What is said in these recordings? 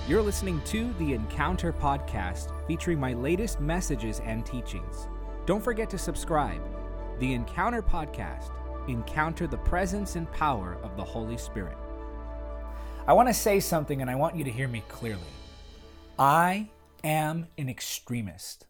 You're listening to the Encounter Podcast, featuring my latest messages and teachings. Don't forget to subscribe. The Encounter Podcast. Encounter the presence and power of the Holy Spirit. I want to say something, and I want you to hear me clearly. I am an extremist.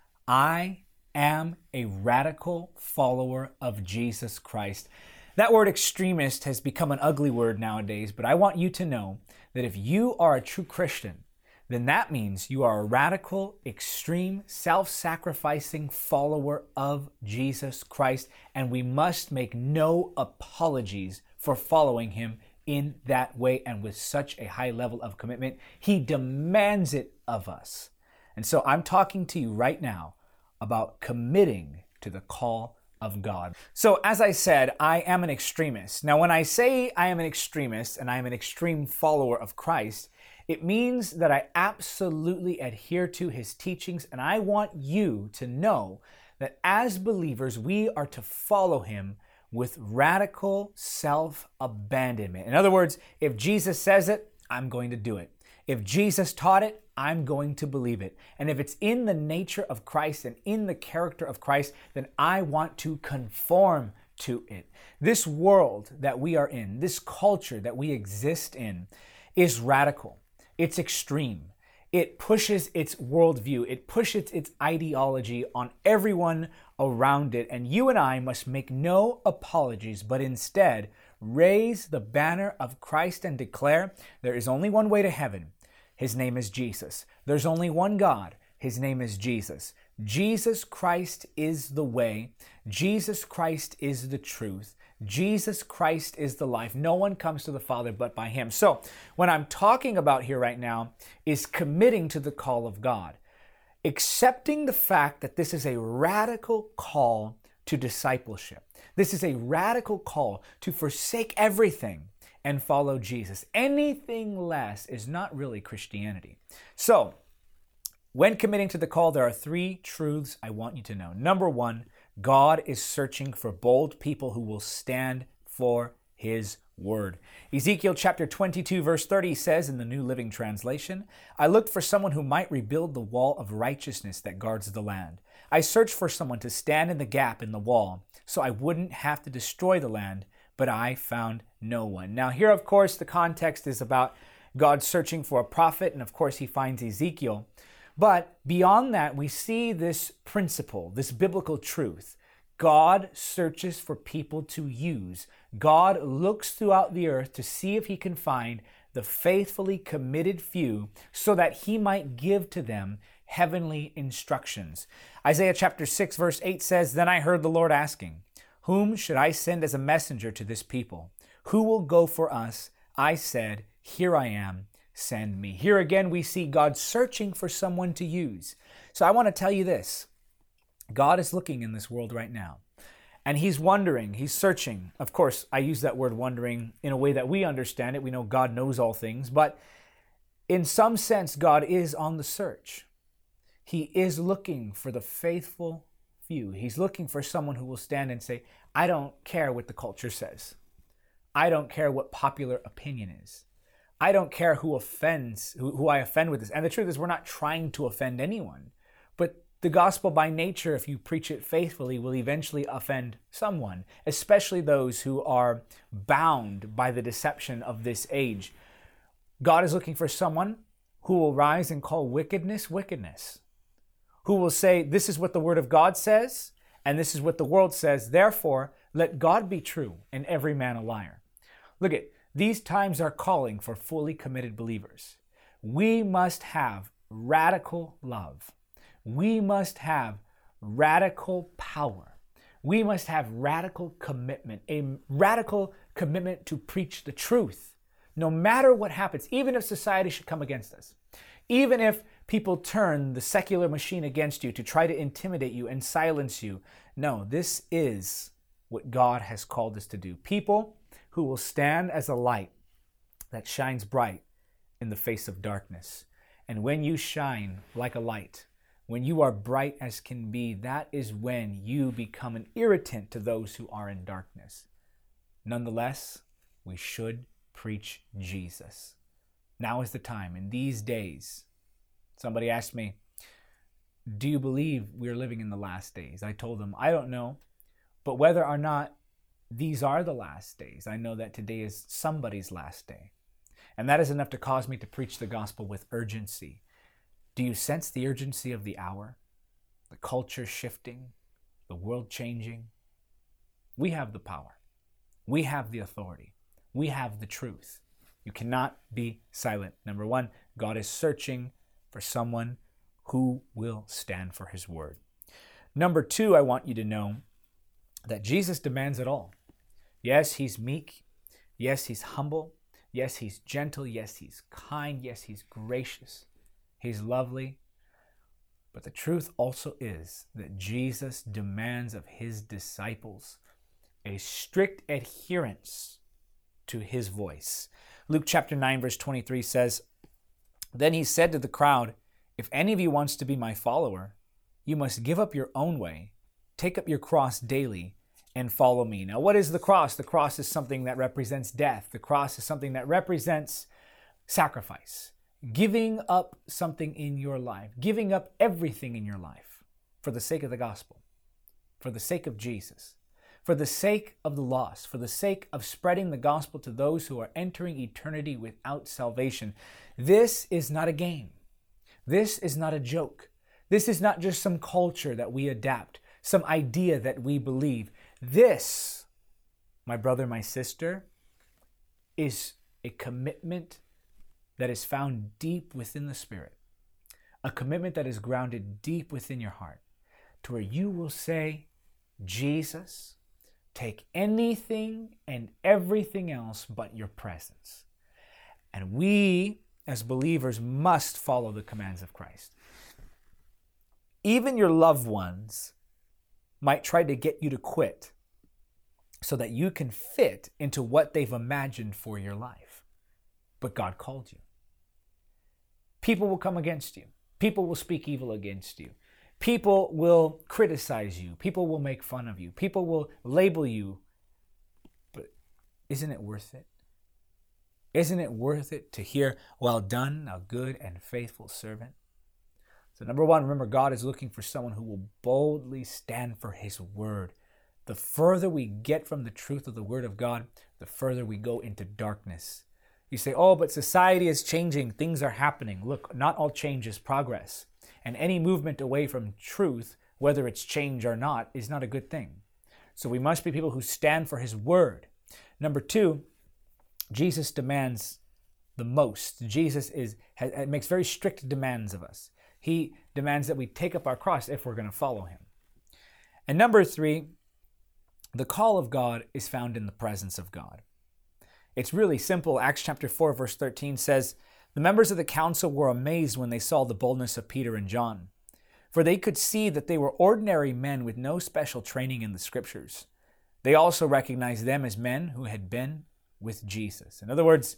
I am a radical follower of Jesus Christ. That word extremist has become an ugly word nowadays, but I want you to know that if you are a true Christian, then that means you are a radical, extreme, self-sacrificing follower of Jesus Christ, and we must make no apologies for following him in that way and with such a high level of commitment. He demands it of us. And so I'm talking to you right now about committing to the call of God. So as I said, I am an extremist. Now, when I say I am an extremist and I am an extreme follower of Christ, it means that I absolutely adhere to his teachings, and I want you to know that as believers, we are to follow him with radical self-abandonment. In other words, if Jesus says it, I'm going to do it. If Jesus taught it, I'm going to believe it. And if it's in the nature of Christ and in the character of Christ, then I want to conform to it. This world that we are in, this culture that we exist in, is radical. It's extreme. It pushes its worldview. It pushes its ideology on everyone around it. And you and I must make no apologies, but instead raise the banner of Christ and declare there is only one way to heaven. His name is Jesus. There's only one God. His name is Jesus. Jesus Christ is the way. Jesus Christ is the truth. Jesus Christ is the life. No one comes to the Father but by him. So what I'm talking about here right now is committing to the call of God. Accepting the fact that this is a radical call to discipleship. This is a radical call to forsake everything and follow Jesus. Anything less is not really Christianity. So, when committing to the call, there are three truths I want you to know. Number one, God is searching for bold people who will stand for his word. Ezekiel chapter 22 verse 30 says in the New Living Translation, I looked for someone who might rebuild the wall of righteousness that guards the land. I searched for someone to stand in the gap in the wall so I wouldn't have to destroy the land, but I found no one. Now here, of course, the context is about God searching for a prophet, and of course he finds Ezekiel. But beyond that, we see this principle, this biblical truth. God searches for people to use. God looks throughout the earth to see if he can find the faithfully committed few so that he might give to them heavenly instructions. Isaiah chapter 6 verse 8 says, Then I heard the Lord asking, Whom should I send as a messenger to this people? Who will go for us? I said, Here I am, send me. Here again we see God searching for someone to use. So I want to tell you this. God is looking in this world right now. And he's wondering, he's searching. Of course, I use that word wondering in a way that we understand it. We know God knows all things. But in some sense, God is on the search. He is looking for the faithful few. He's looking for someone who will stand and say, I don't care what the culture says. I don't care what popular opinion is. I don't care who I offend with this. And the truth is, we're not trying to offend anyone. But the gospel by nature, if you preach it faithfully, will eventually offend someone, especially those who are bound by the deception of this age. God is looking for someone who will rise and call wickedness, wickedness. Who will say, this is what the word of God says, and this is what the world says. Therefore, let God be true and every man a liar. Look at, these times are calling for fully committed believers. We must have radical love. We must have radical power. We must have radical commitment, a radical commitment to preach the truth, no matter what happens, even if society should come against us, even if people turn the secular machine against you to try to intimidate you and silence you. No, this is what God has called us to do. People who will stand as a light that shines bright in the face of darkness. And when you shine like a light, when you are bright as can be, that is when you become an irritant to those who are in darkness. Nonetheless, we should preach Jesus. Now is the time. In these days, somebody asked me, do you believe we're living in the last days? I told them, I don't know, but whether or not these are the last days, I know that today is somebody's last day. And that is enough to cause me to preach the gospel with urgency. Do you sense the urgency of the hour? The culture shifting, the world changing? We have the power. We have the authority. We have the truth. You cannot be silent. Number one, God is searching for someone who will stand for his word. Number two, I want you to know that Jesus demands it all. Yes, he's meek. Yes, he's humble. Yes, he's gentle. Yes, he's kind. Yes, he's gracious. He's lovely. But the truth also is that Jesus demands of his disciples a strict adherence to his voice. Luke chapter 9, verse 23 says, Then he said to the crowd, If any of you wants to be my follower, you must give up your own way, take up your cross daily, and follow me. Now, what is the cross? The cross is something that represents death. The cross is something that represents sacrifice. Giving up something in your life, giving up everything in your life for the sake of the gospel, for the sake of Jesus, for the sake of the lost, for the sake of spreading the gospel to those who are entering eternity without salvation. This is not a game. This is not a joke. This is not just some culture that we adapt, some idea that we believe. This, my brother, my sister, is a commitment that is found deep within the Spirit, a commitment that is grounded deep within your heart, to where you will say, Jesus, take anything and everything else but your presence. And we, as believers, must follow the commands of Christ. Even your loved ones might try to get you to quit so that you can fit into what they've imagined for your life. But God called you. People will come against you. People will speak evil against you. People will criticize you. People will make fun of you. People will label you. But isn't it worth it? Isn't it worth it to hear, well done, a good and faithful servant? So number one, remember, God is looking for someone who will boldly stand for his word. The further we get from the truth of the word of God, the further we go into darkness. You say, oh, but society is changing. Things are happening. Look, not all change is progress. And any movement away from truth, whether it's change or not, is not a good thing. So we must be people who stand for his word. Number two, Jesus demands the most. Jesus makes very strict demands of us. He demands that we take up our cross if we're going to follow him. And number three, the call of God is found in the presence of God. It's really simple. Acts chapter 4, verse 13 says, The members of the council were amazed when they saw the boldness of Peter and John, for they could see that they were ordinary men with no special training in the scriptures. They also recognized them as men who had been with Jesus. In other words,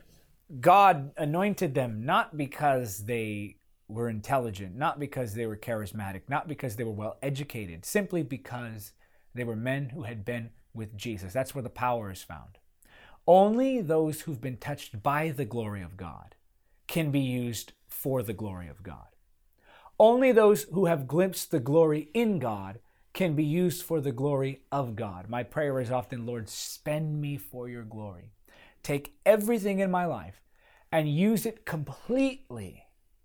God anointed them not because they were intelligent, not because they were charismatic, not because they were well educated, simply because they were men who had been with Jesus. That's where the power is found. Only those who've been touched by the glory of God can be used for the glory of God. Only those who have glimpsed the glory in God can be used for the glory of God. My prayer is often, Lord, spend me for your glory. Take everything in my life and use it completely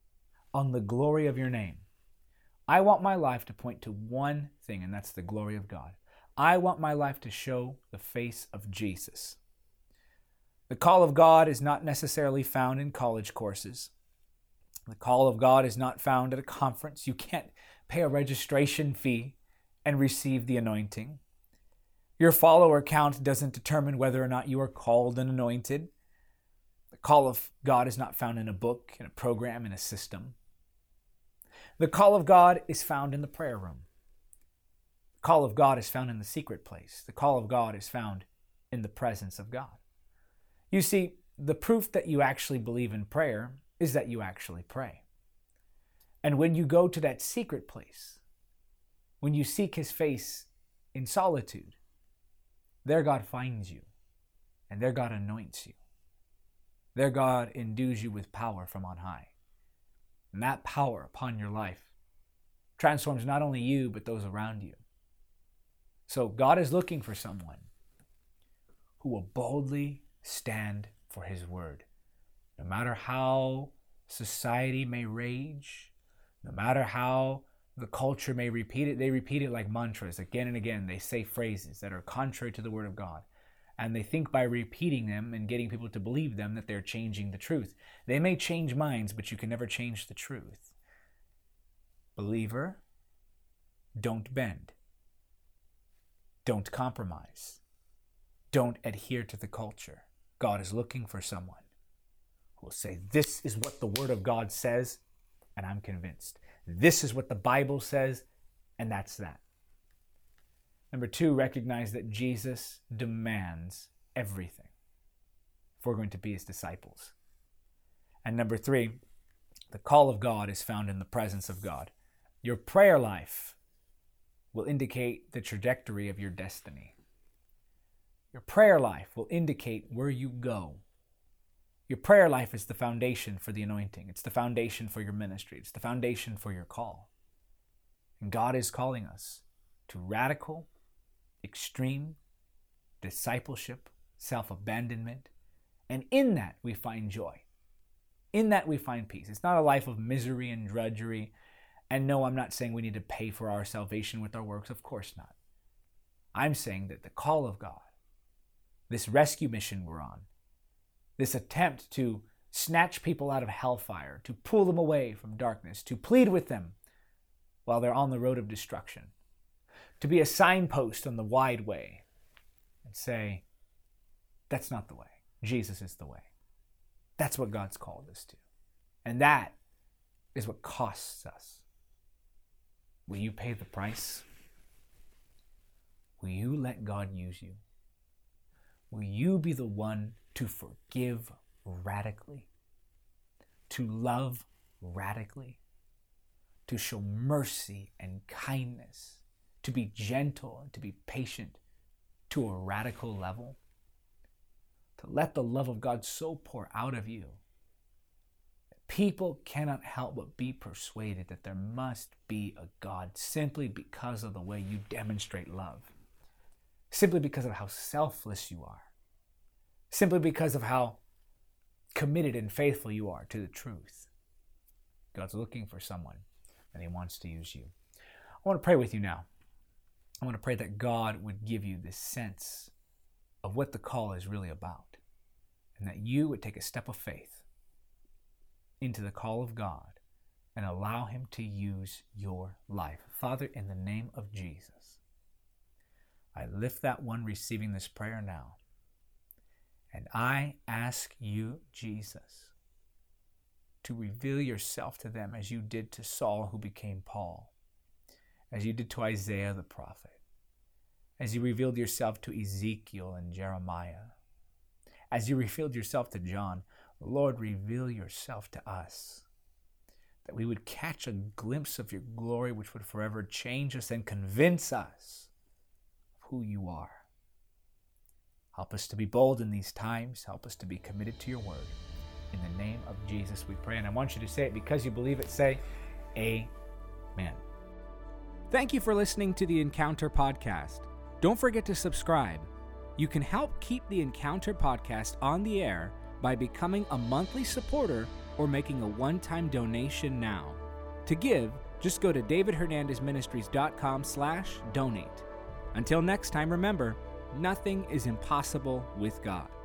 on the glory of your name. I want my life to point to one thing, and that's the glory of God. I want my life to show the face of Jesus. The call of God is not necessarily found in college courses. The call of God is not found at a conference. You can't pay a registration fee and receive the anointing. Your follower count doesn't determine whether or not you are called and anointed. The call of God is not found in a book, in a program, in a system. The call of God is found in the prayer room. The call of God is found in the secret place. The call of God is found in the presence of God. You see, the proof that you actually believe in prayer is that you actually pray. And when you go to that secret place, when you seek his face in solitude, there God finds you, and there God anoints you. Their God endues you with power from on high. And that power upon your life transforms not only you, but those around you. So God is looking for someone who will boldly stand for his word. No matter how society may rage, no matter how the culture may repeat it, they repeat it like mantras again and again. They say phrases that are contrary to the word of God. And they think by repeating them and getting people to believe them that they're changing the truth. They may change minds, but you can never change the truth. Believer, don't bend. Don't compromise. Don't adhere to the culture. God is looking for someone who will say, this is what the Word of God says, and I'm convinced. This is what the Bible says, and that's that. Number 2, recognize that Jesus demands everything if we're going to be his disciples. And number 3, the call of God is found in the presence of God. Your prayer life will indicate the trajectory of your destiny. Your prayer life will indicate where you go. Your prayer life is the foundation for the anointing. It's the foundation for your ministry. It's the foundation for your call. And God is calling us to radical, extreme discipleship, self-abandonment. And in that we find joy. In that we find peace. It's not a life of misery and drudgery. And no, I'm not saying we need to pay for our salvation with our works. Of course not. I'm saying that the call of God, this rescue mission we're on, this attempt to snatch people out of hellfire, to pull them away from darkness, to plead with them while they're on the road of destruction, to be a signpost on the wide way and say, that's not the way. Jesus is the way. That's what God's called us to. And that is what costs us. Will you pay the price? Will you let God use you? Will you be the one to forgive radically, to love radically, to show mercy and kindness, to be gentle and to be patient to a radical level, to let the love of God so pour out of you that people cannot help but be persuaded that there must be a God simply because of the way you demonstrate love, simply because of how selfless you are, simply because of how committed and faithful you are to the truth. God's looking for someone, and he wants to use you. I want to pray with you now. I want to pray that God would give you this sense of what the call is really about, and that you would take a step of faith into the call of God and allow him to use your life. Father, in the name of Jesus, I lift that one receiving this prayer now. And I ask you, Jesus, to reveal yourself to them as you did to Saul, who became Paul, as you did to Isaiah the prophet, as you revealed yourself to Ezekiel and Jeremiah, as you revealed yourself to John. Lord, reveal yourself to us, that we would catch a glimpse of your glory, which would forever change us and convince us of who you are. Help us to be bold in these times. Help us to be committed to your word. In the name of Jesus we pray. And I want you to say it because you believe it. Say, Amen. Thank you for listening to the Encounter Podcast. Don't forget to subscribe. You can help keep the Encounter Podcast on the air by becoming a monthly supporter or making a one-time donation now. To give, just go to davidhernandezministries.com/donate. Until next time, remember, nothing is impossible with God.